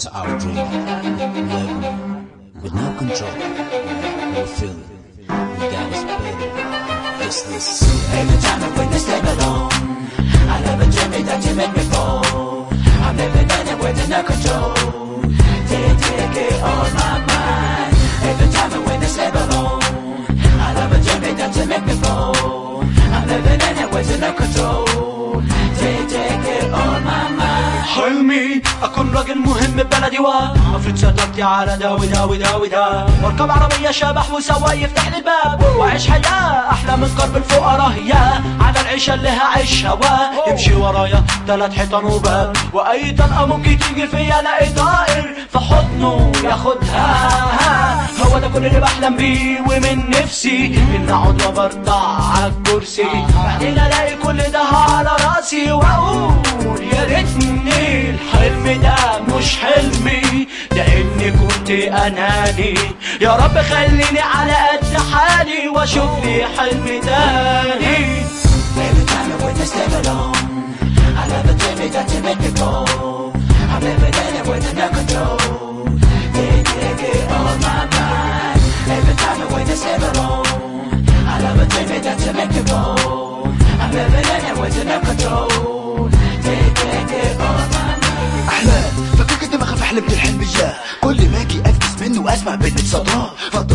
It's our dream. Living with no control. We feel it. We got us better. Just listen. Every time I witness them alone, I love a journey that you make me fall. I'm living anywhere with no control. Take it on my mind. Every time I witness them alone, I love a journey that you make me fall. I'm living anywhere with no control. Take it on my mind. حلمي أكون راجل مهم ببلدي وأفرض سيطرتي على ده وده وده وده، واركب عربية شبح وسواق يفتح لي الباب، وأعيش حياة أحلى من قرب الفقراء هي على العيشة اللي هعيشها، ويمشي ورايا 3 حيطان وباب، وأي طلقة ممكن تيجي فيا ألاقي طائر في حضنه ياخدها. هو ده كل اللي بحلم بيه ومن نفسي إن أقعد وبرضع على الكرسي، بعدين ألاقي كل ده على راسي وأقول يا ريتني الحلم ده مش حلمي، لاني كنت اناني. يا رب خليني على قد حالي واشوف لي حلم تاني. Every time I witness them alone, I love a dream that you make me go. I'm living in it with no control. Take it on my mind. Every time I witness them alone, I love a dream that you make me go. I'm living in it with no control. Take it on my mind. أحلام فاكر كنت بخاف حلمت الحلم إياه، كل ما أجي أفكس منه وأسمع بنت صداه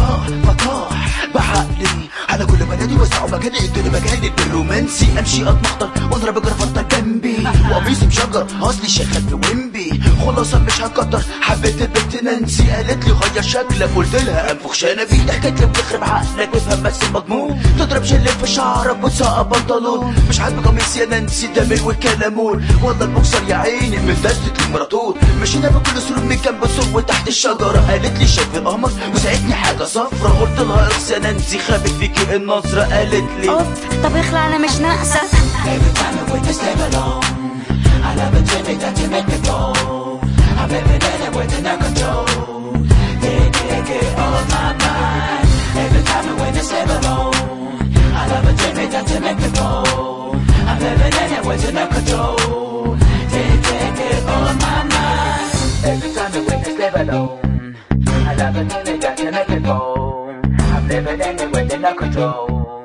فطاح بعقلي على كل بلدي وسعوا مكاني ادوني مكاني بالرومانسي، امشي اتمخطر واضرب جرافطه جنبي وقميصي مشجر اصلي شغال في ويمبي، خلاصه مش هكتر حبيت البنت نانسي قالت لي غير شكلك، قلت لها انفخ شنبي، ضحكت لي بتخرب عقلك افهم بس المضمون، تضرب شلة في شعرك وتسقط بنطلون، مش عاجبك قميص يا نانسي ده من والكلامون، والله البوكسر يا عيني مدست الامبراطور، مشينا بكل سرور من جنب السور وتحت الشجره، قالت لي شايف القمر وساعدني حاجه صفرا، قلت لها اقص يا نانسي خابت فيكي النظره، قالت لي اوف طب اخلع انا مش ناقصه. Every time I witness them alone, I love a dream that you make me go. I'm living in it with no control. Take it on my mind. Every time I witness them alone, I love a dream that you make me go. I'm living in it with no control. Take it on my mind. Every time I witness them alone, I love a dream that you make me go. I'm living in it with no control.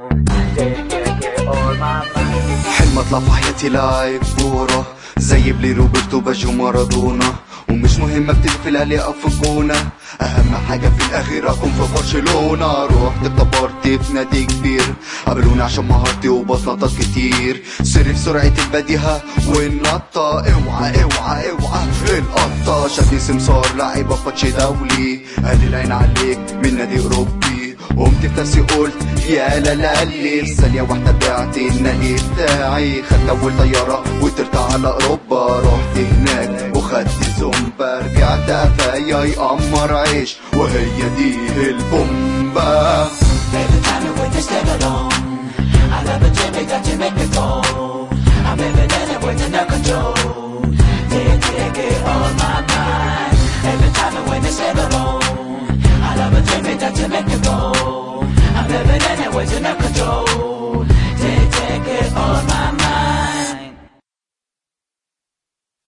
Take it on my mind. حلم اطلع في حياتي لاعب كورة زي بلي روبرتو باجيو مارادونا، ومش مهم ابتدي في الاهلي او في الجونة، اهم حاجة في الاخير اكون في برشلونة، روحت اختبرت في نادي كبير قابلوني عشان مهارتي وبطنطات كتير، سري في سرعة البديهة والنطة، اوعى اوعى اوعى القطة، شافني سمسار لعيبة في ماتش دولي، قال لي العين عليك من نادي اوروبي، قمت في نفسي قلت يا لالي، في ثانية واحدة بعت النادي بتاعي، خدت أول طيارة وطرت على أوروبا، رحت هناك وخدت زومبا، رجعت قفايا يقمر عيش وهي دي البومبا. Every time I witness them alone, I love a dream that you make me go. I'm living in it with no control. Take it on my mind. Every time I witness them alone, I love a dream that you make me go. I'm living in it with no control. Take it on my mind.